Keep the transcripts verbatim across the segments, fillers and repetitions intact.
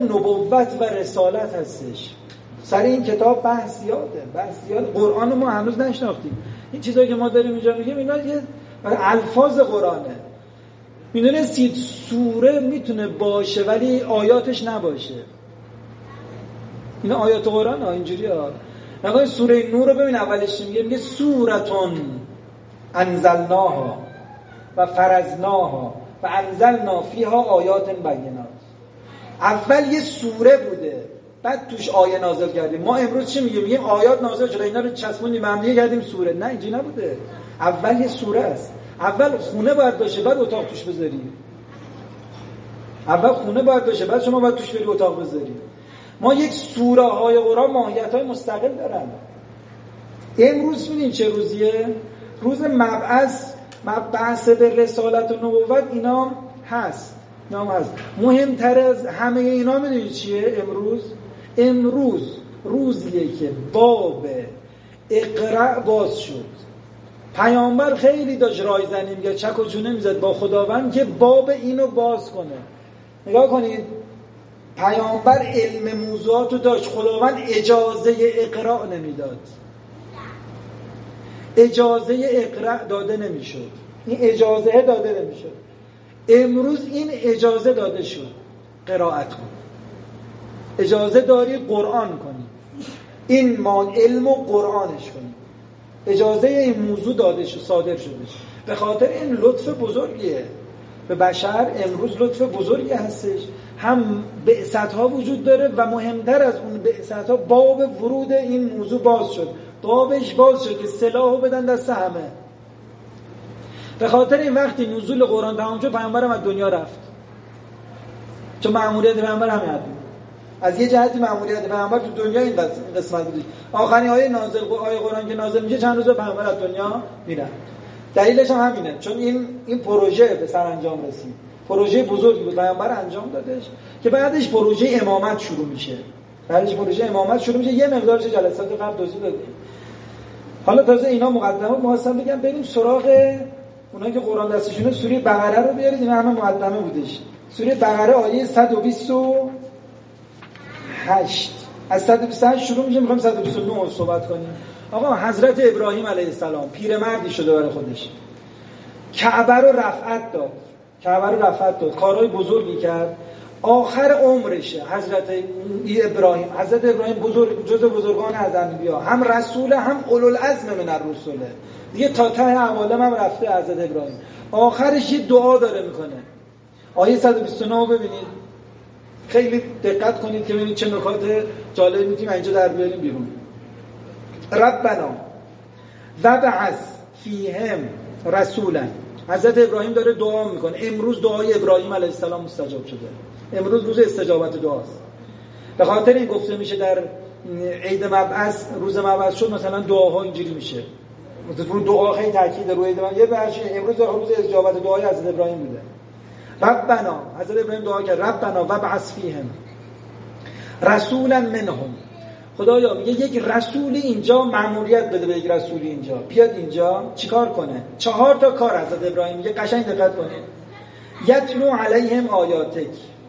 نبوت و رسالت هستش. سر این کتاب بحث زیاده، بحث زیاده. قرآن ما هنوز نشناختیم. این چیزایی که ما داریم اینجا میگیم اینا یه الفاظ قرآنه. میدونستید سوره میتونه باشه ولی آیاتش نباشه. این آیات قرآن ها اینجوری ها. نگاه سوره نور رو ببین اولش میگه میگه سورتون انزلناها و فرضناها و انزلنا فیها آیات بینات. اول یه سوره بوده بعد توش آیه نازل کردیم. ما امروز چی میگیم؟ میگیم آیات نازل شده اینا رو چسبوندیم ممنوع کردیم سوره. نه اینجوری نبوده. اول یه سوره است. اول خونه باید باشه بعد اتاق توش بذاری. اول خونه باید باشه بعد شما باید توش بری اتاق بذاری. ما یک سوره های قرآن ماهیت های مستقل دارن. امروز میدین چه روزیه؟ روز مبعث، مبعث به رسالت و نبوت اینا هست. اینا هست. مهمتر از همه اینا میدونید چیه امروز؟ امروز روزیه که باب اقرأ باز شد. پیامبر خیلی داشت رایزنی میگه چک و چونه میزد با خداوند که باب اینو باز کنه. نگاه کنید پیامبر علم موضوعاتو داشت، خداوند اجازه اقرأ نمیداد. اجازه اقرأ داده نمیشد. این اجازه داده نمیشد. امروز این اجازه داده شد. قرائت کن. اجازه داری قرآن کنی. این ما علم و قرآنش کنی. اجازه این موضوع داده شد، صادر شده. به خاطر این لطف بزرگیه به بشر. امروز لطف بزرگی هستش. هم بعثت‌ها وجود داره و مهمتر از اون بعثت‌ها باب ورود این موضوع باز شد. بابش باز شد که سلاحو بدن دست همه. به خاطر این وقتی نزول قرآن تمام شد پیامبرم از دنیا رفت. چون مأموریت پیامبر همین بود. از یه جهتی مأموریت پیامبر تو دنیا این قسمت بود. آخرین آیه نازل آیه قرآن که نازل میشه چند روز پیامبر از دنیا میره. دلیلش هم همینه. چون این این پروژه به سرانجام رسید. پروژه بزرگی بود پیامبر انجام دادش که بعدش پروژه امامت شروع میشه. بعدش پروژه امامت شروع میشه. یه مقدارش جلسات قبل توضیح دادیم. حالا تازه اینا مقدمه ما هستم بگم بریم سراغ اونایی که قرآن دستشونه. سوره بقره رو بیارید. اینا همه مقدمه بودش. سوره بقره آیه صد و بیست و هشت از صد و بیست و هشت شروع میشه. میخوایم صد و بیست و نه صحبت کنیم. آقا حضرت ابراهیم علیه السلام پیرمردی شده برای خودش. کعبه رو رفعت داد. کعبه رو رفعت داد. کارهای بزرگی کرد. آخر عمرشه حضرت ابراهیم. حضرت ابراهیم بزرگ جزء بزرگان از انبیا، هم رسول هم اولوالعزم من الرسله. دیگه تا ته عوالم هم رفته حضرت ابراهیم. آخرش یه دعا داره میکنه. آیه صد و بیست و نه رو ببینید. خیلی دقت کنید که ببینید چه نکات جالب میتونیم اینجا در بیاریم بیرون. ربنا وبعث فیهم رسولا. حضرت ابراهیم داره دعا میکنه. امروز دعای ابراهیم علیه السلام مستجاب شده. امروز روز استجابت دعاست. به خاطر این گفته میشه در عید مبعث، روز مبعث شد مثلا دعاها اینجوری میشه. مثلا دعا خیلی تاکید روی عید مبعث. یه بخشی امروز روز استجابت دعای حضرت ابراهیم بوده. ربنا، حضرت ابراهیم دعا کرد ربنا وبعث فیهم رسولا منهم. خدایا میگه یک رسول اینجا مأموریت بده به یک رسول اینجا بیاد اینجا چیکار کنه. چهار تا کار حضرت ابراهیم میگه. قشنگ دقت کنید. یتلو علیهم آیاتک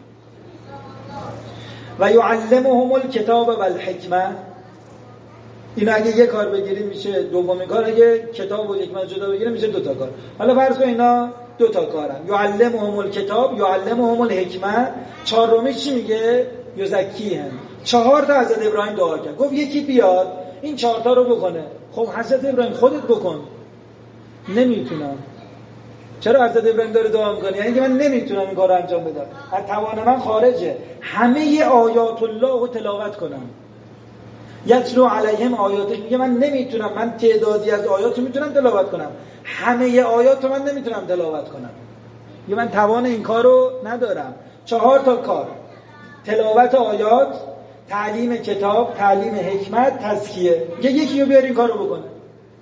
و یعلمهم الکتاب والحکمه. این اگه یک کار بگیریم میشه دومین کار. اگه کتاب و حکمت جدا بگیریم میشه دو تا کار. حالا فرض کن اینا دو تا کارن. یعلمهم الکتاب یعلمهم الحکمه. چهارمی چی میگه؟ یزکیهم. چهار تا حضرت ابراهیم دعا کرد. گفت یکی بیاد این چهار تا رو بکنه. خب حضرت ابراهیم خودت بکن. نمیتونم. چرا حضرت ابراهیم داره دعا میکنه؟ یعنی که من نمیتونم این کار رو انجام بدم. از توان من خارجه. همه آیات الله رو تلاوت کنم. یتلو علیهم آیاتک میگه من نمیتونم. من تعدادی از آیات رو میتونم تلاوت کنم. همه آیات رو من نمیتونم تلاوت کنم. میگه من توان این کار رو ندارم. چهار تا کار: تلاوت آیات، تعلیم کتاب، تعلیم حکمت، تزکیه. میگه یکی رو بیار این کار رو بکنه.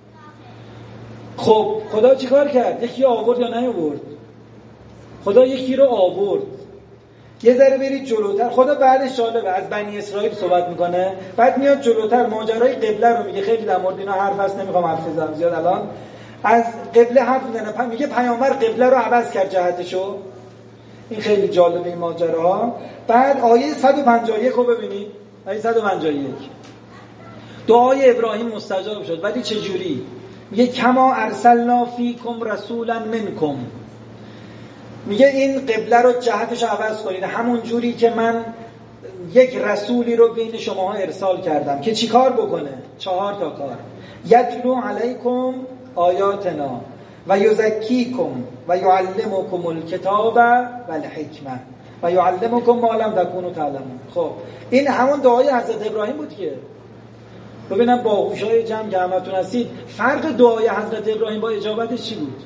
خب خدا چی کار کرد؟ یکی آورد یا نیاورد؟ خدا یکی رو آورد. یه ذره برید جلوتر. خدا بعدش جالبه از بنی اسرائیل صحبت میکنه، بعد میاد جلوتر ماجرای قبله رو میگه. خیلی در مورد اینا حرف هست، نمیخوام حرف بزنم زیاد الان. از قبله حرف میزنه. میگه پیامبر قبله رو عوض کرد جهتشو. این خیلی جالبه این ماجراها. بعد آیه صد و پنجاه و یک رو ببینید، آیه صد و پنجاه و یک دعای ابراهیم مستجاب شد، ولی چه جوری؟ میگه کما ارسلنا فیکم رسولا منکم، میگه این قبله رو جهتش عوض کنید، همون جوری که من یک رسولی رو بین شماها ارسال کردم که چی کار بکنه؟ چهار تا کار. یتلو علیکم آیاتنا و یزکیکم و یعلمکم الکتاب و الحکمه و یعلمکم ما لم تکونوا تعلمون. خب این همون دعای حضرت ابراهیم بود که ببینم با هوشای جمع که همتون هستید، فرق دعای حضرت ابراهیم با اجابتش چی بود؟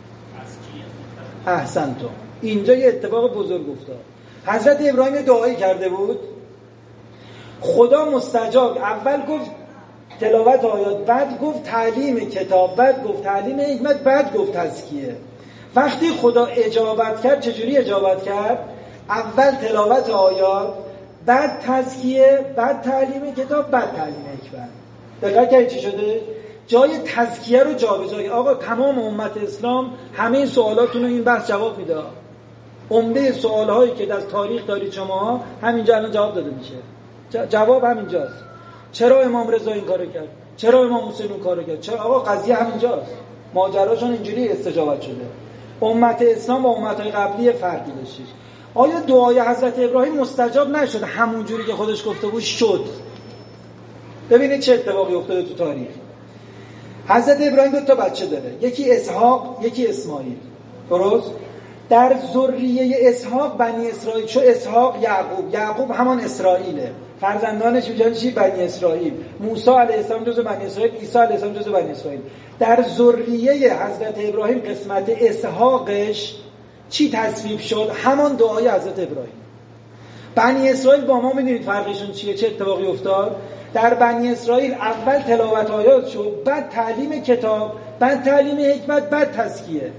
احسنتم. اینجا یه اتفاق بزرگ افتاد. حضرت ابراهیم دعایی کرده بود، خدا مستجاب اول گفت تلاوت آیات، بعد گفت تعلیم کتاب، بعد گفت تعلیم حکمت، بعد گفت تزکیه. وقتی خدا اجابت کرد چجوری اجابت کرد؟ اول تلاوت آیات، بعد تزکیه، بعد تعلیم کتاب، بعد تعلیم حکمت. دقیقاً که چی شده؟ جای تزکیه رو جابجا. آقا تمام امت اسلام همه سوالاتون رو این بحث جواب میده. عمده سوالهایی که در تاریخ دارید شما همینجا الان جواب داده میشه. جواب همینجاست. چرا امام رضا این کارو کرد؟ چرا امام حسین اون کارو کرد؟ چرا؟ آقا قضیه همینجاست. ماجراشون اینجوری استجابت شده. امت اسلام با امت‌های قبلی فرقی داشت. آیا دعای حضرت ابراهیم مستجاب نشد؟ همون جوری که خودش گفته بود شد. ببینید چه اتفاقی افتاده تو تاریخ. حضرت ابراهیم دو تا بچه داره، یکی اسحاق، یکی اسماعیل. درست؟ در ذریه اسحاق بنی اسرائیل، چون اسحاق یعقوب، یعقوب همان اسرائیله، فرزندانش میشن چی؟ بنی اسرائیل. موسی علیه السلام جزو بنی اسرائیل، عیسی علیه السلام جزو بنی اسرائیل. در ذریه حضرت ابراهیم قسمت اسحاقش چی تصویب شد؟ همان دعای حضرت ابراهیم. بنی اسرائیل با ما میدونید فرقشون چیه؟ چه اتفاقی افتاد؟ در بنی اسرائیل اول تلاوت آیات شد، بعد تعلیم کتاب، بعد تعلیم حکمت، بعد تزکیه.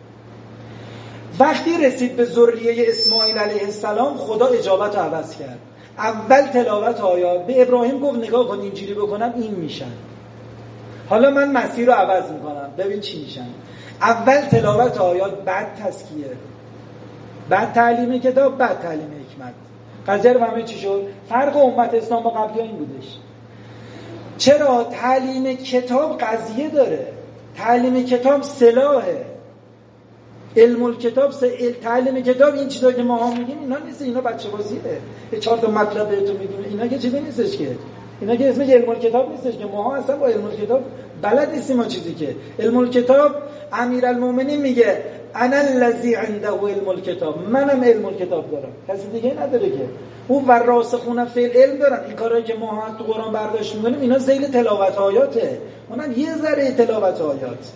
وقتی رسید به ذریه اسماعیل علیه السلام خدا اجابت رو عوض کرد. اول تلاوت آیات، به ابراهیم گفت نگاه کن اینجوری بکنم این میشن، حالا من مسیر رو عوض میکنم ببین چی میشن. اول تلاوت آیات، بعد تزکیه، بعد تعلیم کتاب، بعد تعلیم حکمت. قضیه رو همه چی شد؟ فرق امت اسلام با قبلی این بودش. چرا؟ تعلیم کتاب قضیه داره، تعلیم کتاب سلاحه. علم الکتاب س... تعلیم کتاب این چیزا که ما ها میگیم اینا نیست، اینا بچه بازیه. یه چهار تا مطلب بهتون میگیم، اینا که چیزی نیستش که. اینا که اسمش علم الکتاب نیستش که. ما ها اصلا با علم الکتاب بلد نیستیم. ما چیزی که علم الکتاب امیرالمومنین میگه انا الذی عنده علم الکتاب، منم علم الکتاب دارم، کسی دیگه نداره که. اون وراسخون فی العلم دارن. این کارهایی که ما تو قرآن برداشت میکنیم اینا ذیل تلاوت آیاته، اونم یه ذره تلاوت آیات.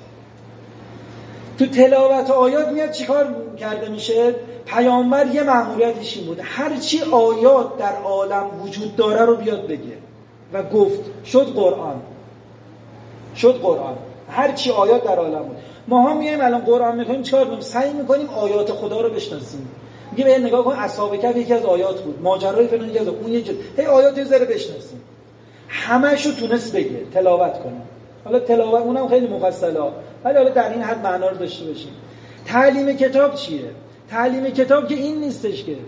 تو تلاوت آیات میاد چیکار کرده میشه؟ پیامبر یه مأموریتش این بود هر چی آیات در عالم وجود داره رو بیاد بگه و گفت، شد قرآن. شد قرآن. هر چی آیات در عالم بود. ما ها میایم الان قرآن میخونیم چیکار میکنیم؟ سعی میکنیم آیات خدا رو بشناسیم. میگه به نگاه کن اصحاب کهف یکی از آیات بود، ماجرای فلان یکی از اون یکی. هی آیات رو ذره بشناسیم. همه‌شو تونست بگه، تلاوت کنه. حالا تلاوت اونم خیلی مفصله، ولی حالا در این حد معنا رو داشته باشیم. تعلیم کتاب چیه؟ تعلیم کتاب که این نیستش که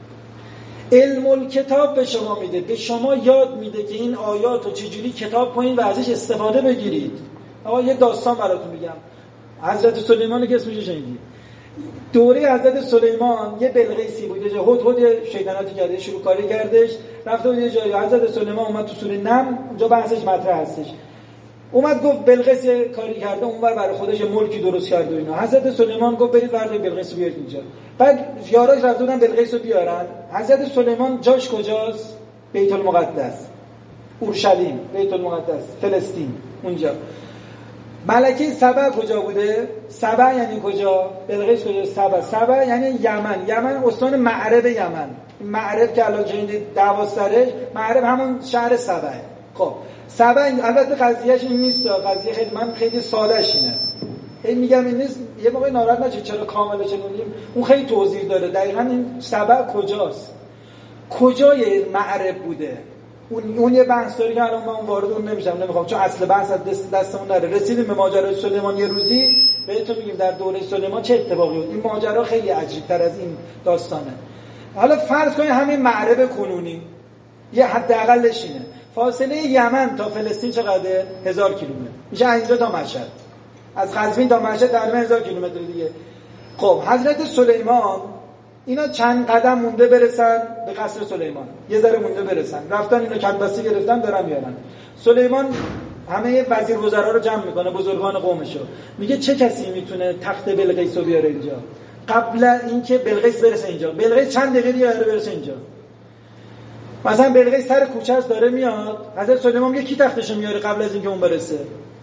علم الکتاب به شما میده، به شما یاد میده که این آیات رو چجوری کتاب کنید و ازش استفاده بگیرید. آقا یه داستان براتون میگم. حضرت سلیمان که اسمش شنیدید. دوره حضرت سلیمان یه بلقیسی بود، یه هدهد شیطنتی کرده، شروع کاری کردش، رفته بود یه جایی. حضرت سلیمان اومد تو سوره نمل، اونجا بحثش مطرح هستش. اومد گفت بلقیس کاری کرده اونور برای خودش ملکی درست کرده و اینا. حضرت سلیمان گفت برید برای بلقیس رو بیارید اینجا. بعد یاراش رفتن بلقیس رو بیارن. حضرت سلیمان جاش کجاست؟ بیت المقدس، اورشلیم، بیت المقدس، فلسطین اونجا. ملکه سبا کجا بوده؟ سبا یعنی کجا؟ بلقیس کجا؟ سبا. سبا یعنی یمن. یمن استان معرب یمن. معرب که الان جنید دعواستره، معرب همون شهر سبا. خب سبا البته قضیهش این نیست، قضیه خیلی من خیلی سادهش اینه. این میگم این نیست، یه موقع ناراحت نشید چرا کامله چه نمیگیم. اون خیلی توضیح داره. دقیقاً این سبا کجاست؟ کجای معرب بوده؟ اون اون یه بحث داره که الان من وارد اون نمیشم، نمیخوام، چون اصل بحث از دست دستمون نره. رسیدیم به ماجرای سلیمان. یه روزی بهتون میگیم در دوره سلیمان چه اتفاقی بود. این ماجرا خیلی عجیب‌تر از این داستانه. حالا فرض کنید همین معرب کنونی یه حداقلش اینه، فاصله یمن تا فلسطین چقدره؟ هزار کیلومتر، میشه اینجا تا مشهد، از قزوین تا مشهد تقریبا هزار کیلومتر دیگه. خب حضرت سلیمان اینا چند قدم مونده برسن به قصر سلیمان، یه ذره مونده برسن، رفتن اینو کدباسی گرفتن دارن میارن. سلیمان همه وزیر وزرا رو جمع میکنه، بزرگان قومشو، میگه چه کسی میتونه تخت بلقیس رو بیاره اینجا قبل اینکه بلقیس برسه اینجا. بلقیس چند دقیقه دیگه قراره برسه اینجا. مثلا بلقیس سر کوچه است داره میاد، حضرت سلیمان میگه کی تختشو میاره قبل از اینکه اون برسه؟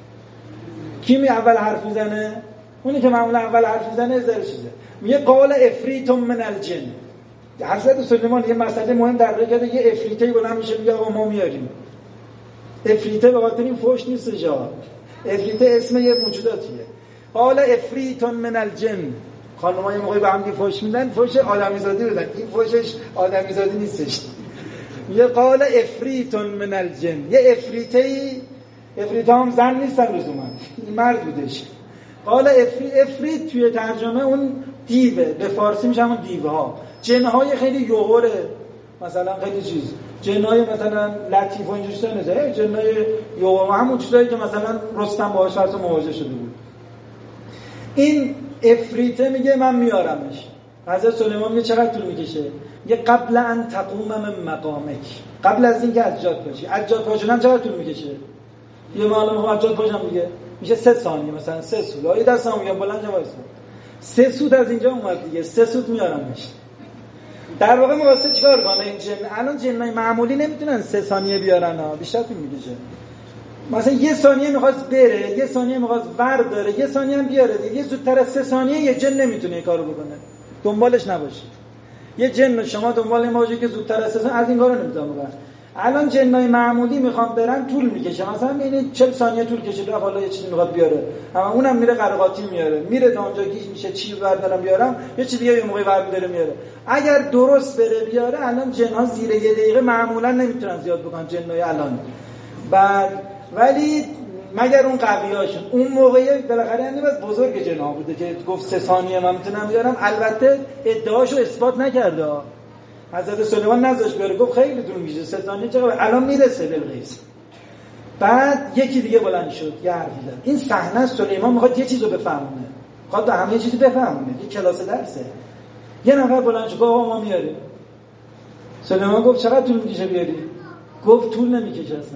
کی می اول حرف میزنه؟ اونی که معمولا اول حرف میزنه ذره چیزه. میگه قال افریت من الجن. حضرت سلیمان یه مسئله مهم در راه کرده، یه افریتی بلند میشه میگه آقا ما میاریم. افریته به خاطر این فوش نیست جا. افریته اسم یه موجوداتیه. قال افریت من الجن. خانم‌ها یه موقعی به هم فوش میدن، فوش آدمیزادی بدن. این فوشش آدمیزادی نیستش. میگه قال افریت من الجن. یه افریتی، افریتا هم زن نیستن لزوما، این مرد بودش. قال افریت، افریت توی ترجمه اون دیوه، به فارسی میشه همون دیوها، جنهای خیلی یوهره، مثلا خیلی چیز، جنهای مثلا لطیف و اینجوری چیزا نه، جنهای یوهر، همون چیزایی که مثلا رستم باهاش فرض مواجه شده بود. این افریته میگه من میارمش. حضرت سلیمان میگه چقدر طول میکشه؟ میگه قبل ان تقوم من مقامک، قبل از اینکه از جات باشی. از جات پاشدن چقدر طول میکشه؟ یه معلومه از جات پاشم دیگه میشه سه ثانیه، مثلا سه سود. آیه دستم میگم بلند وایسا، سه سود از اینجا اومد دیگه، سه سود میارمش. در واقع می‌خواسته چیکار کنه این جن؟ الان جنای معمولی نمیتونن سه ثانیه بیارن ها، بیشتر طول میکشه. مثلا یه ثانیه می‌خواست بره، یه ثانیه می‌خواست ور داره، یه ثانیه هم بیاره دیگه. یه زودتر از سه ثانیه یه جن نمیتونه این کارو بکنه. دنبالش نباشید. یه جن شما دنبال این موجودی که زودتر از سه ثانیه از این کارو نمیتونه بکنه. الان جنای معمولی میخوام برن طول میکشه، مثلا ببینید چهل ثانیه طول کشید رفت حالا یه چیزی میخواد بیاره، اما اونم میره قرقاتی میاره، میره تا اونجا گیج میشه چی بردارم بیارم، یه چیز دیگه یه موقعی برمی‌داره میاره. اگر درست بره بیاره الان جن‌ها زیر یه دقیقه معمولا نمیتونن زیاد بکنن جنای الان. بعد ولی مگر اون قویاشون اون موقعی بالاخره یعنی بس بزرگ جن‌ها بوده که گفت سه ثانیه من میتونم بیارم. البته ادعاشو اثبات نکرده، حضرت سلیمان نذاشت بره، گفت خیلی طول میشه سه ثانیه چقدر الان میرسه بلقیس. بعد یکی دیگه بلند شد یه حرفی زد. این صحنه سلیمان میخواد یه چیزو بفهمونه، میخواد همه چیزو بفهمونه، یه کلاس درسه. یه نفر بلند شد گفت آقا ما میاریم. سلیمان گفت چقدر طول میکشه بیاری؟ گفت طول نمیکشه اصلا.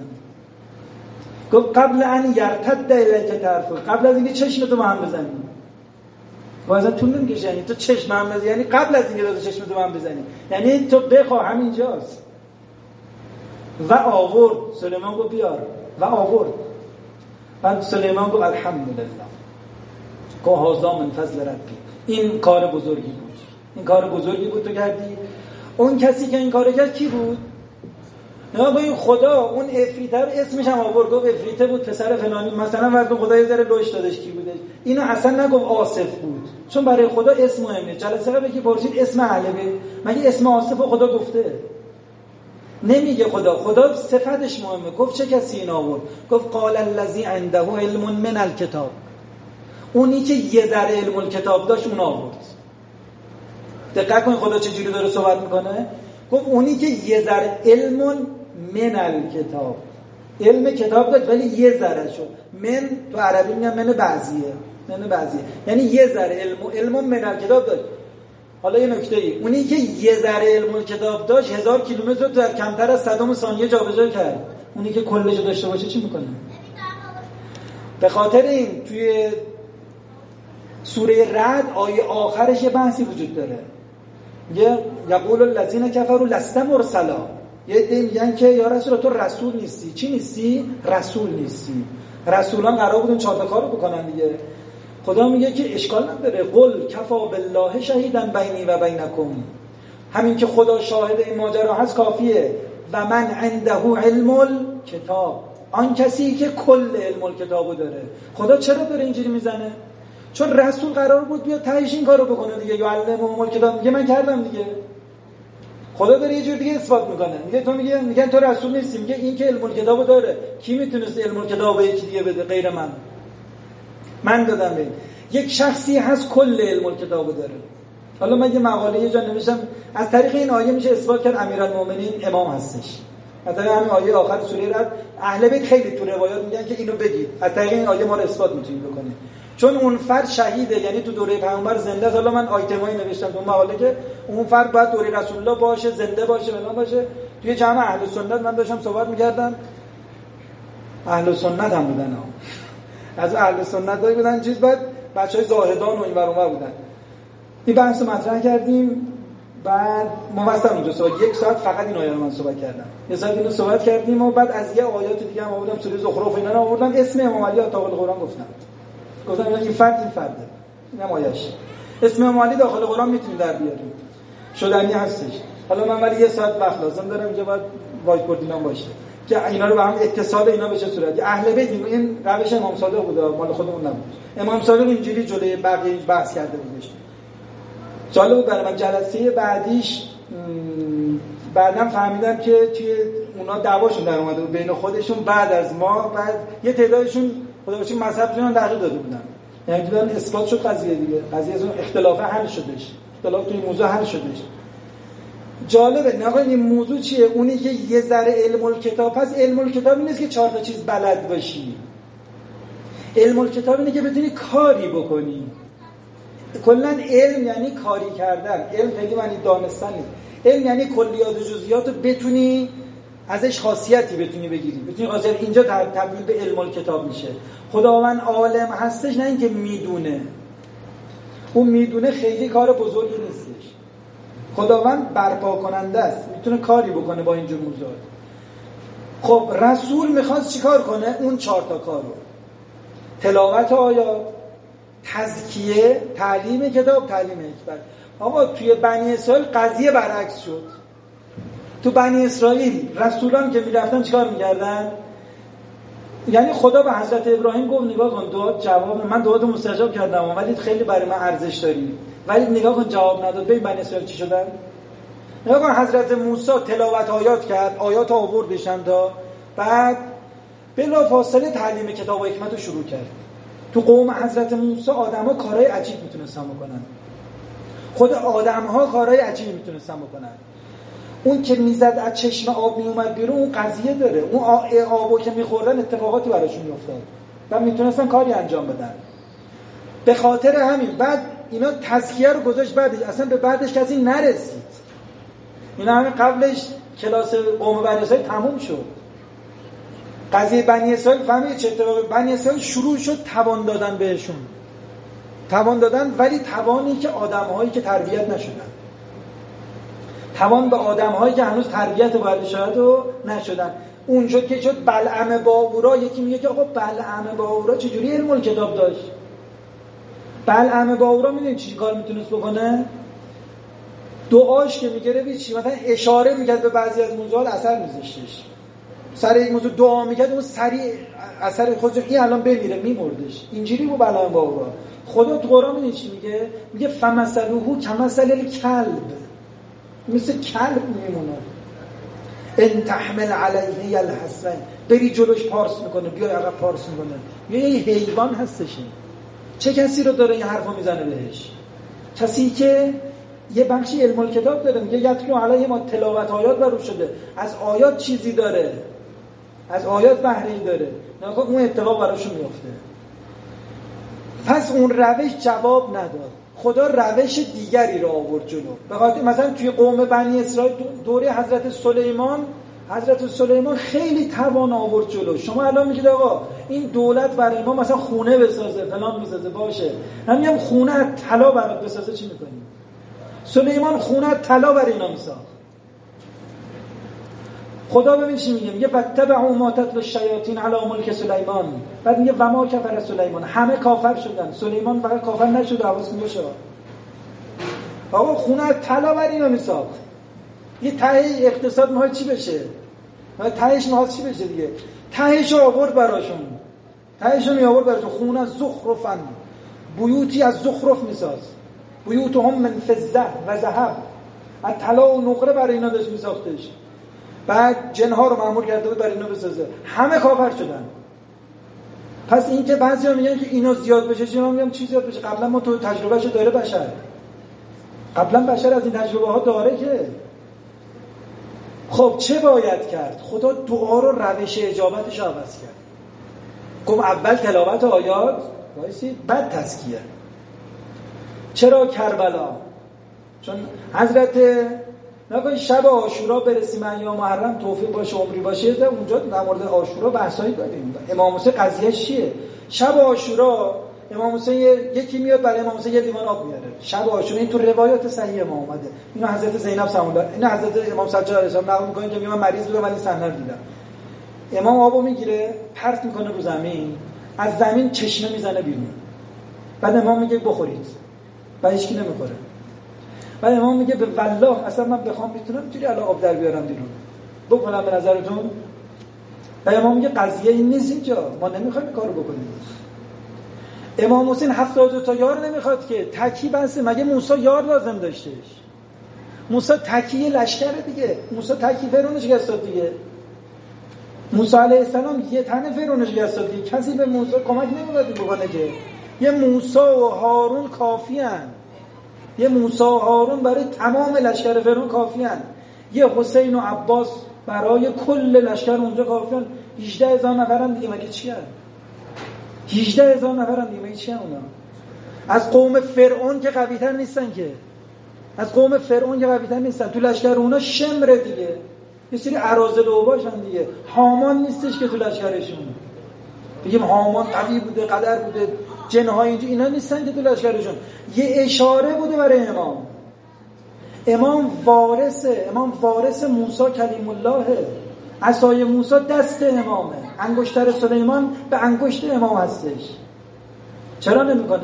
گفت قبل ان یرتد الیک طرفه، قبل از اینکه چشمتو با هم بزنی. واسه طول نمیکشه، یعنی تو چشم هم بزنی، یعنی قبل از اینکه تو چشمتو با هم بزنی، یعنی تو بخوا همینجاست. و آورد. سلیمان گفت بیار و آورد. بعد سلیمان گفت الحمدلله، گفت هذا من فضل ربی، این کار بزرگی بود، این کار بزرگی بود تو کردی. اون کسی که این کارو کرد کی بود؟ نه با این خدا. اون افریته رو اسمش هم آورد، گفت افریته بود پسر فلانی، مثلا وقتی خدا یه ذره لوش دادش کی بوده. اینو اصلا نگفت آصف بود، چون برای خدا اسم مهمه. جلسه قبل که پرسید اسم اهل بیت، مگه اسم آصف خدا گفته؟ نمیگه خدا، خدا صفتش مهمه. گفت چه کسی این آورد؟ گفت قال الذی عنده علم من الکتاب، اونی که یه ذره علم الکتاب داشت اون آورد. دقت کن خدا چه جوری داره صحبت میکنه. گفت اونی که یه ذره علم من الکتاب، علم کتاب داشت ولی یه ذره شد. من تو عربی میگن من بعضیه، من بعضیه یعنی یه ذره علم، علم من الکتاب داشت. حالا یه نکته ای، اونی که یه ذره علم کتاب داشت هزار کیلومتر رو در کمتر از صدم ثانیه جابجا کرد. اونی که کلش داشته باشه چی میکنه؟ به خاطر این توی سوره رعد آیه آخرش یه بحثی وجود داره، یه یقول الذین کفروا لست مرسلا. یه عده میگن که یا رسول تو رسول نیستی. چی نیستی؟ رسول نیستی. رسولان قرار بود اون چهار تا کارو بکنن دیگه. خدا میگه که اشکال نداره، قل کفا بالله شهیدا بینی و بینکم، همین که خدا شاهد این ماجرا هست کافیه. و من عنده علم الکتاب، آن کسی که کل علم الکتابو داره. خدا چرا داره اینجوری میزنه؟ چون رسول قرار بود بیاد تهش این کارو بکنه دیگه، یا علم الکتاب میگه من کردم دیگه. خدا داره یه جور دیگه اثبات میکنه، میگه تو میگه میگن تو رسول نیستی، میگه این که علم الکتابو داره. کی میتونست علم الکتابو یکی دیگه بده غیر من؟ من دادم به این. یک شخصی هست کل علم الکتابو داره. حالا من یه مقاله یه جا نوشتم از طریق این آیه میشه اثبات کرد امیرالمومنین امام هستش. از طریق همین آیه آخر سوره رعد اهل بیت خیلی تو روایات میگن که اینو بگید. از طریق این آیه ما رو اثبات میتونیم بکنیم. چون اون فرد شهیده، یعنی تو دوره پیامبر زنده است. حالا من آیتمایی نوشتم تو مقاله که اون فرد باید دوره رسول الله باشه، زنده باشه، فلان باشه. توی جمع اهل سنت من داشتم صحبت می‌کردم. اهل سنت هم بودن ها. از اهل سنت دایی بودن چیز بعد بچهای زاهدان و این ور اونور بودن. این بحث رو مطرح کردیم. بعد موثق اونجا صحبت یک ساعت فقط این آیه رو من صحبت کردم. یه ساعت اینو صحبت کردیم و بعد از یه آیات دیگه هم آوردم، سوره زخرف اینا رو آوردم، اسم امام علی داخل قرآن گفتم. گفتم این فرد این فرده. اینم آیه‌اش. اسم امام علی داخل قرآن میتونیم در بیاریم. شدنی هستش. حالا من ولی یه ساعت وقت لازم دارم اینجا باید وایت بورد اینا باشه. که اینا رو با هم اتصال اینا بشه صورت. اهل بیت این روش امام صادق بود، مال خودمون نبود. امام صادق اینجوری جلوی بقیه بحث کرده بودش. جالب برای من جلسه بعدیش بعدم فهمیدم که توی اونا دعواشون در اومده بود بین خودشون بعد از ما، بعد یه تعدادشون خدا بخشید مذهبشون تغییر داده بودن. یعنی دیدن اثبات شد قضیه دیگه. قضیه از اون اختلاف حل شدش. اختلاف توی موضوع حل شدش. جالبه نه آقا این موضوع چیه؟ اونی که یه ذره علم الکتاب پس علم الکتاب نیست که چهار تا چیز بلد باشی. علم الکتاب اینه که بتونی کاری بکنی. کلا علم یعنی کاری کردن. علم خیلی معنی دانستن نیست. علم یعنی کلیات و جزئیات رو بتونی ازش خاصیتی بتونی بگیری. بتونی خاصیت اینجا تبدیل به علم الکتاب میشه. خداوند عالم هستش، نه اینکه میدونه. اون میدونه خیلی کار بزرگی نیستش. خداوند برپا کننده است، میتونه کاری بکنه با اینجور موضوعات. خب رسول میخواست چیکار کنه؟ اون چهار تا کارو: تلاوت آیات، تزکیه، تعلیم کتاب، تعلیم حکمت. آقا توی بنی اسرائیل قضیه برعکس شد. تو بنی اسرائیل رسولان که میرفتن چیکار میکردن؟ یعنی خدا به حضرت ابراهیم گفت نگاه کن دعا جواب من دعاتو مستجاب کردم ولی خیلی برای من ارزش داری، ولی نگاه کن جواب نداد. ببین بنی اسرائیل چی شدن؟ نگاه کن حضرت موسی تلاوت آیات کرد، آیات آورد بشن تا بعد بلافاصله تعلیم کتاب و حکمت رو شروع کرد. تو قوم حضرت موسی آدم‌ها کارهای عجیب میتونستن بکنن. خود آدم‌ها کارهای عجیب میتونستن بکنن. اون که میزد از چشم آب میومد بیرون اون قضیه داره. اون آبو که میخوردن اتفاقاتی براشون میافتاد و میتونستن کاری انجام بدن. به خاطر همین بعد اینا تزکیه رو گذاشت بعدش، اصلا به بعدش کسی نرسید. اینا همین قبلش کلاس قوم بنی اسرائیل تموم شد. قضیه بنی اسرائیل فهمید چه اتفاقی؟ بنی اسرائیل شروع شد توان دادن بهشون. توان دادن ولی توانی که آدم‌هایی که تربیت نشدن. توان به آدم‌هایی که هنوز تربیت و باید شاید و نشدن. اون شد که شد بلعم باورا. یکی میگه که آقا بلعم باورا چجوری علم الکتاب داشت؟ بلعم باورا میدونی چی کار میتونست بکنه؟ دعاش که میگره بی چی؟ مثلا اشاره میکرد به بعضی از موضوعات اثر میذاشتش. سر یک موضوع دعا میکرد اون سریع اثر خودش این الان بمیره میمردش. اینجوری بود بلعم باورا. خدا تو قرآن میدونی چی میگه؟ میگه فمثلوه کمثل الکلب. مثل کلب میمونه. ان تحمل علیه یلهث، بری جلوش پارس میکنه، بیای عقب پارس میکنه. یه حیوان هستش. چه کسی رو داره این حرفو میزنه بهش؟ کسی که یه بخشی علم الکتاب داره، میگه یتلو علیه ما تلاوت آیات بر شده، از آیات چیزی داره، از آیات بهره‌ای داره، نگاه اون اتفاق براشون میفته. پس اون روش جواب نداد. خدا روش دیگری رو آورد جلو. به خاطر مثلا توی قوم بنی اسرائیل دوره حضرت سلیمان، حضرت سلیمان خیلی توان آورد جلو. شما الان میگید آقا این دولت برای ما مثلا خونه بسازه، فلان بسازه، باشه. من میگم خونه از طلا برات بسازه چی میکنی؟ سلیمان خونه از طلا برای اینا میساخت. خدا ببین چی میگه، میگه فتبعوا ما تتلو الشیاطین علی ملک سلیمان. بعد میگه و ما کفر سلیمان، همه کافر شدن، سلیمان فقط کافر نشد. حواستون باشه آقا خونه از طلا برای اینا میساخت. یه ته اقتصاد میخواد چی بشه؟ تهش میخواد چی بشه دیگه؟ تهش رو آورد براشون. تهش رو می آورد براشون. خونه از زخرفن، بیوتی از زخرف میساز. بیوتهم من فضه و ذهب. از طلا و نقره برای اینا داشت میساختش. بعد جنها رو مأمور کرده بود برای اینا بسازه. همه کافر شدن. پس این که بعضیا میگن که اینو زیاد بشه، چه من میگم چی زیاد بشه؟ قبلا ما تو تجربهش داره بشر، قبلا بشر از این تجربه ها داره که خب چه باید کرد؟ خدا دعا رو روش اجابتش عوض کرد. گفت اول تلاوت آیات وایسید بعد تزکیه. چرا کربلا؟ چون حضرت نگاه شب عاشورا برسیم ایام محرم توفیق باشه عمری باشه ده اونجا در مورد عاشورا بحثایی داریم. امام حسین قضیهش چیه؟ شب عاشورا امام حسین یکی میاد برای امام حسین یه لیوان آب میاره. شب عاشورا این تو روایات صحیح ما اومده. اینو حضرت زینب سلام الله اینو حضرت امام سجاد علیه السلام نقل می‌کنه که من مریض بودم ولی صحنه دیدم. امام آبو میگیره پرت میکنه رو زمین، از زمین چشمه میزنه بیرون. بعد امام میگه بخورید. بعد هیچ کی نمیخوره. بعد امام میگه به والله اصلا من بخوام میتونم اینجوری الان آب در بیارم بیرون. بکنم به نظرتون؟ بعد امام میگه قضیه این نیست اینجا. ما نمیخوایم این کارو بکنیم. امام حسین هفتاد و دو تا یار نمیخواد که تکی بس. مگه موسی یار لازم داشتش؟ موسی تکی لشکر دیگه. موسی تکی فرعون شکست دیگه. موسی علیه السلام یه تن فرعون شکست دیگه. کسی به موسی کمک نمی‌کنه بکنه که. یه موسی و هارون کافیان. یه موسی و هارون برای تمام لشکر فرعون کافیان. یه حسین و عباس برای کل لشکر اونجا کافیان. هجده هزار نفرن دیگه مگه چیه؟ هجده هزار نفرن دیگه مگه چیه اونا؟ از قوم فرعون که قوی‌تر نیستن که. از قوم فرعون که قوی‌تر نیستن. تو لشکر اونا شمر دیگه. یه سری اراذل و باشن دیگه. هامان نیستش که تو لشکرشون. بگیم هامان قوی بوده، قدر بوده، جن‌های اینجا اینا نیستن که تو لشکرشون. یه اشاره بوده برای امام. امام وارثه، امام وارث موسی کلیم الله. عصای موسی دست امامه. انگشتر سلیمان به انگشت امام هستش. چرا نمی‌کنه؟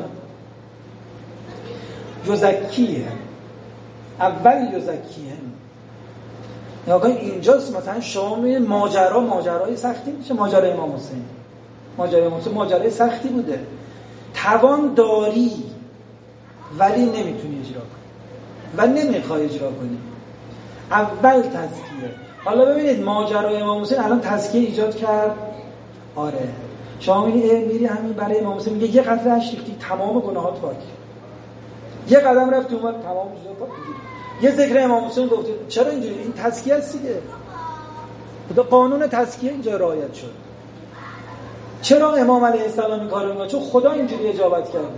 یزکیه. اول یزکیه. یا که اینجاست مثلا شما می‌بینید ماجرا ماجرای سختی میشه. ماجرای امام حسین ماجرای امام حسین ماجرای سختی بوده. توان داری ولی نمیتونی اجرا کنی و نمیخوای اجرا کنی. اول تزکیه. حالا ببینید ماجرای امام حسین الان تزکیه ایجاد کرد. آره شما می‌بینید میری همین برای امام حسین میگه یه قطره اش ریختی تمام گناهات پاک. یه قدم رفت تو اومد تمام چیزا پاک. یه ذکر امام حسین گفت. چرا اینجوری؟ این تزکیه است دیگه. خدا قانون تزکیه اینجا رعایت شد. چرا امام علیه السلام این کارو میکنه؟ چون خدا اینجوری اجابت کرده.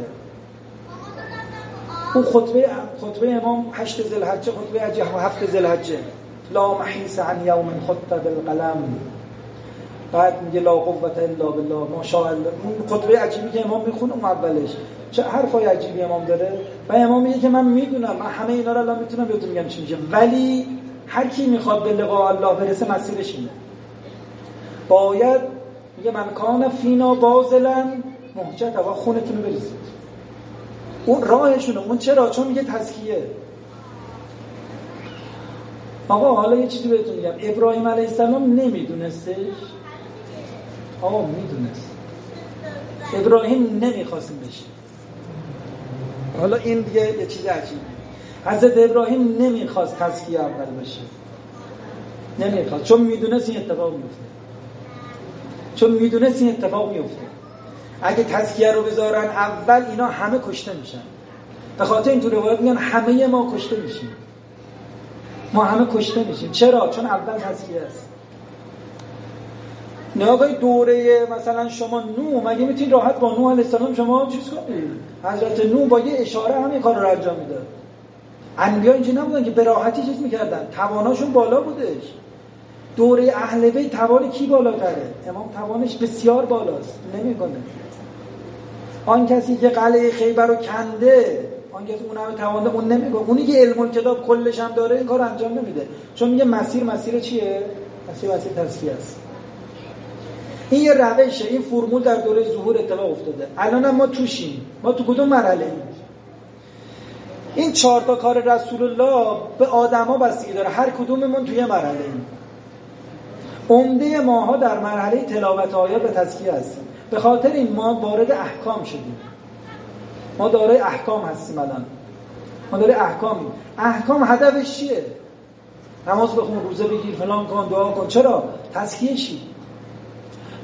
اون خطبه خطبه امام هشت ذوالحجه، خطبه هفت ذوالحجه، لا محیص عن یوم خط بالقلم. بعد میگه لا قوة الا بالله ما شاء الله. اون خطبه عجیبی که امام میخونه اون اولش چه حرفای عجیبی امام داره. و امام میگه که من میدونم من همه اینا رو الان میتونم بهتون میگم چی میشه، ولی هر کی میخواد به لقاء الله برسه مسیرش اینه. باید میگه من کان فینا بازلن محجت و خونتون رو بریزید. اون راهشونه. اون چرا؟ چون میگه تزکیه. آقا حالا یه چیزی بهتون میگم. ابراهیم علیه السلام نمیدونستش؟ آقا میدونست. ابراهیم نمیخواستیم بشه. حالا این دیگه یه چیز عجیبه. حضرت ابراهیم نمیخواست تزکیه اول بشه. نمیخواست چون میدونست این اتفاق میفته. چون میدونست این اتفاق میفته. اگه تزکیه رو بذارن اول اینا همه کشته میشن. به خاطر این تو روایت میگن همه ما کشته میشیم. ما همه کشته میشیم. چرا؟ چون اول تزکیه است. نگاه دوره مثلا شما نوح، مگه میتونید راحت با نوح علیه السلام شما چیز کنید؟ حضرت نوح با یه اشاره همین کار رو انجام میداد. انبیا اینجوری نبودن که به راحتی چیز میکردن. تواناشون بالا بودش. دوره اهل بیت توان کی بالاتره؟ امام توانش بسیار بالاست. نمیکنه. آن کسی که قلعه خیبر رو کنده، آن کسی اون همه توانده، اون نمیگه. اونی که علم الکتاب کلش هم داره این کار انجام نمیده. چون میگه مسیر مسیر چیه؟ مسیر مسیر تزکیه است. این یه روشه. این فرمول در دوره ظهور اتفاق افتاده. الان هم ما توشیم. ما تو کدوم مرحله ایم؟ این چهار تا کار رسول الله به آدما بستگی داره. هر کدوممون توی مرحله ایم. عمده ماها در مرحله تلاوت آیات و تزکیه هستیم. به خاطر این ما وارد احکام شدیم. ما دارای احکام هستیم الان. ما دارای احکامیم. احکام هدفش چیه؟ نماز بخون، روزه بگیر، فلان کن، دعا کن. چرا؟ تزکیه شی.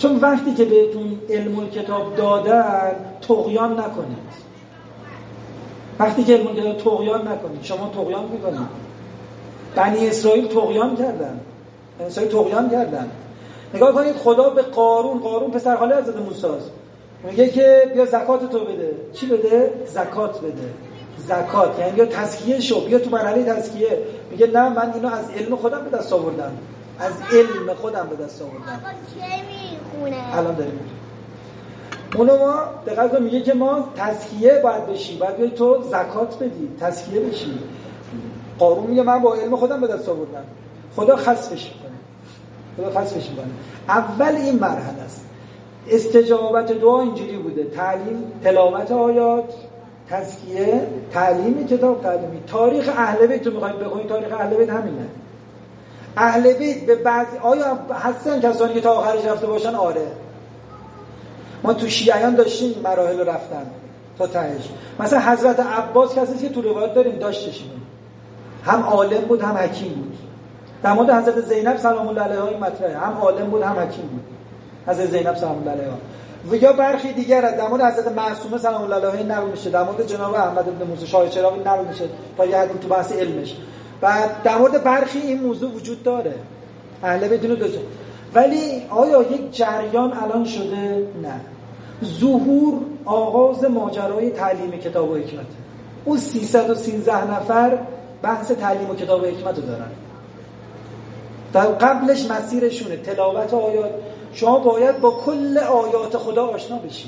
چون وقتی که بهتون علم الکتاب دادن طغیان نکنید. وقتی که علم الکتاب طغیان نکنید. شما طغیان میکنید. بنی اسرائیل طغیان کردن. بنی اسرائیل طغیان کردن. نگاه کنید خدا به قارون، قارون پسر خاله حضرت موسی است، میگه که بیا زکات تو بده. چی بده؟ زکات بده. زکات یعنی یا تزکیه شو، بیا تو مرحله تزکیه. میگه نه من اینو از علم خودم به دست آوردم، از علم خودم به دست آوردم. آقا چه میخونه؟ الان داریم اونو ما دقیقا میگه که ما تزکیه باید بشی، باید بیای تو زکات بدی، تزکیه بشی. قارون میگه من با علم خودم به دست آوردم. خدا خسفش میکنه. خدا خسفش میکنه. اول این مرحله است. استجابت دعا اینجوری بوده: تعلیم، تلاوت آیات، تزکیه، تعلیم کتاب، تعلیمی. تاریخ اهل بیت رو میخواید بخونید، تاریخ اهل بیت همینه. اهل بیت به بعضی آیا هستن کسانی که تا آخرش رفته باشن؟ آره. ما تو شیعیان داشتیم مراحل رو رفتن تا تهش. مثلا حضرت عباس کسی که تو روایت داریم داشتشیم، هم عالم بود هم حکیم بود. در مورد حضرت زینب سلام الله علیها این مطرحه، هم عالم بود هم حکیم بود حضرت زینب سلام الله علیها. و یا برخی دیگر در مورد حضرت معصومه سلام الله علیها این نقل میشه، در مورد جناب احمد بن موسی شاه چراغی نقل میشه تا یه حدی تو بحث علمش. و در مورد برخی این موضوع وجود داره، اهل بیت اینو داشته. ولی آیا یک جریان الان شده؟ نه. ظهور آغاز ماجرای تعلیم کتاب و حکمت. اون سیصد و سیزده نفر بحث تعلیم و کتاب و حکمت رو دارن. در قبلش مسیرشونه تلاوت آیات. شما باید با کل آیات خدا آشنا بشید.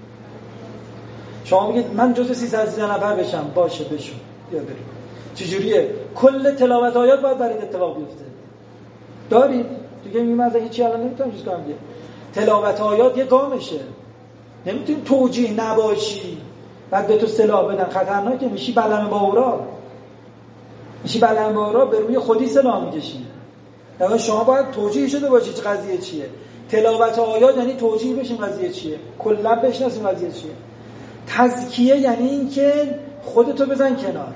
شما میگید من جزو سیصد و سیزده نفر بشم، باشه بشو، بیا بریم. چجوریه؟ کل تلاوت آیات باید برات اتفاق بیفته. دارید؟ دیگه میگم از هیچی الان نمیتونم چیز کنم دیگه. تلاوت آیات یه گامشه. نمیتونی توجیه نباشی بعد به تو سلاح بدن، خطرناکه. میشی بلم باورا، میشی بلم باورا، به روی خودی سلاح میکشی. در شما باید توجیه شده باشی چه قضیه چیه. تلاوت آیات یعنی توجیه بشین قضیه چیه، کلا بشناسیم قضیه چیه. تزکیه یعنی این که خودتو بزن کنار.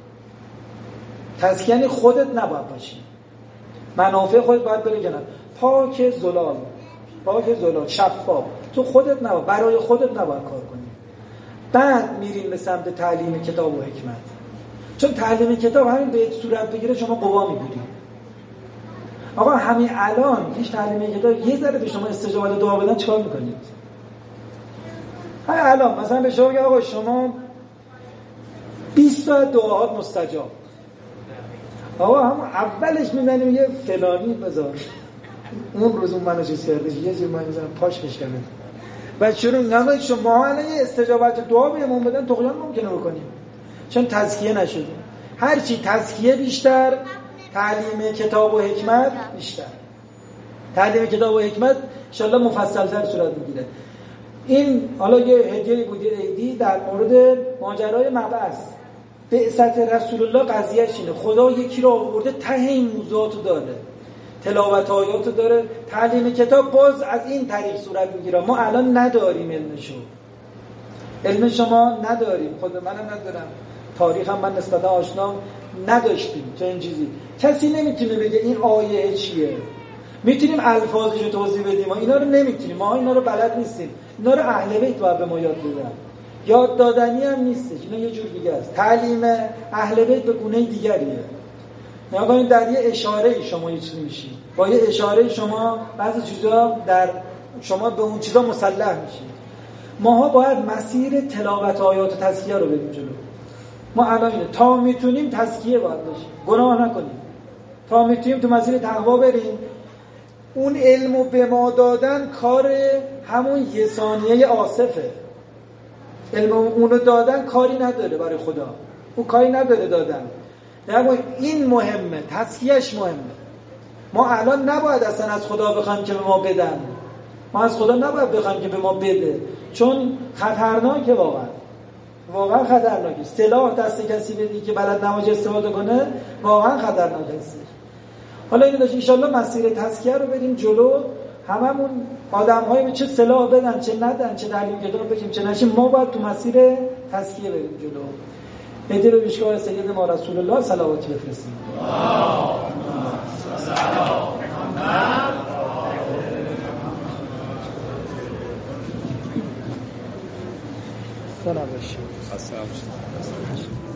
تزکیه یعنی خودت نباید باشی، منافع خودت باید بره کنار. پاک زلال، پاک زلال، شفاف. تو خودت نباید، برای خودت نباید کار کنی. بعد میریم به سمت تعلیم کتاب و حکمت. چون تعلیم کتاب همین به صورت بگیره شما قوا میگیری. آقا همین الان هیچ تعلیم کتاب یه ذره به شما استجابت دعا بدن چیکار میکنید؟ همین الان مثلا به شما بگه آقا شما بیست تا دعاهات مستجاب. آقا هم اولش میزنیم یه فلانی بذار اون روز اون منو چیز کرده یه جور من میزنم پاش بشکنه و شروع نمید شما الان یه استجابت دعا بهمون بدن طغیان ممکنه بکنیم چون تزکیه نشده. هرچی تزکیه بیشتر، تعلیم کتاب و حکمت بیشتر. تعلیم کتاب و حکمت انشالله مفصل‌تر صورت میگیره. این حالا یه هدیه بود عیدی در مورد ماجرای مبعث بعثت رسول الله. قضیهش اینه خدا یکی رو آورده ته این موضوعاتو داره، تلاوت آیاتو داره. تعلیم کتاب باز از این طریق صورت میگیره. ما الان نداریم علمشو، علم شما نداریم، خود منم ندارم، تاریخ هم من نسبتا آشنا نداشتیم چه این چیزی. کسی نمیتونه بگه این آیه چیه. میتونیم الفاظش رو توضیح بدیم، ما اینا رو نمیتونیم، ما اینا رو بلد نیستیم. اینا رو اهل بیت باید به ما یاد بدن. یاد دادنی هم نیستش، اینا یه جور دیگه است. تعلیم اهل بیت به گونه دیگریه. نگاه کنید در یه اشاره شما یه چیزی میشید، با یه اشاره شما بعضی چیزا در شما به اون چیزا مسلح میشید. ماها باید مسیر تلاوت آیات و تزکیه رو بریم جلو. ما الان اینه تا میتونیم تزکیه باید باشیم، گناه نکنیم. تا میتونیم تو مسیر تقوا بریم. اون علمو به ما دادن کار همون یه ثانیه آصفه. علم اونو دادن کاری نداره برای خدا، اون کاری نداره دادن. اما این مهمه، تزکیهش مهمه. ما الان نباید اصلا از خدا بخوایم که به ما بدن، ما از خدا نباید بخوایم که به ما بده، چون خطرناکه. واقعا واقعا خطرناکه. سلاح دست کسی بدی که بلد نماز استفاده کنه واقعا خطرناکه است. حالا اینو داشت انشالله مسیر تزکیه رو بریم جلو. هممون آدم‌های به چه سلاح بدن چه ندن، چه تعلیم کتاب بگیم چه نشیم، ما باید تو مسیر تزکیه بریم جلو. هدیه به پیشگاه سید ما رسول الله صلواتی بفرستیم. خسته نباشید. خسته نباشید.